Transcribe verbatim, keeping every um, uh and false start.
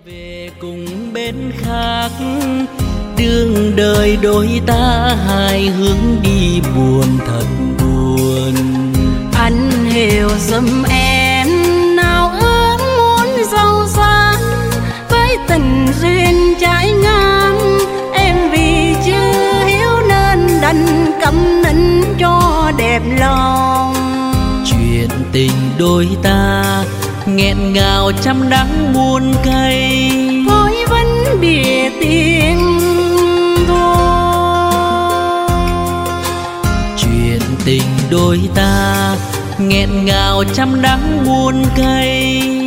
về cùng bên khác, đường đời đôi ta hai hướng đi buồn thật buồn. Anh hiểu giùm em nào ước muốn giàu sang, với tình duyên trái ngang em vì chưa hiểu nên đành câm nín cho đẹp lòng. Chuyện tình đôi ta nghẹn ngào trăm đắng muôn cây, thôi vẫn bìa tiếng thôi. Chuyện tình đôi ta nghẹn ngào trăm đắng muôn cây,